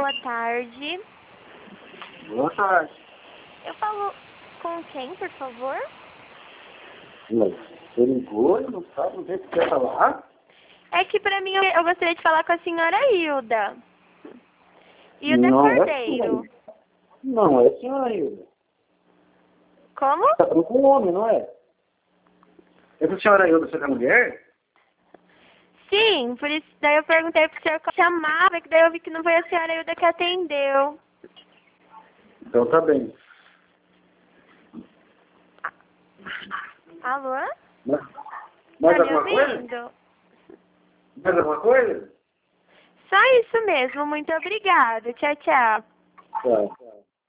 boa tarde. Boa tarde. Eu falo com quem, por favor? Você ligou e não sabe o que você quer falar? É que pra mim eu gostaria de falar com a senhora Hilda. Hilda Não Cordeiro. Não, é a senhora Hilda. Como? Você tá falando com um homem, não é? Essa senhora Hilda, você é mulher? Sim, por isso daí eu perguntei pro senhor como chamava, que daí eu vi que não foi a senhora Hilda que atendeu. Então tá bem. Alô? Mais Tá me alguma coisa? ouvindo? Mais alguma coisa? Só isso mesmo, muito obrigada. Tchau, tchau. Tá.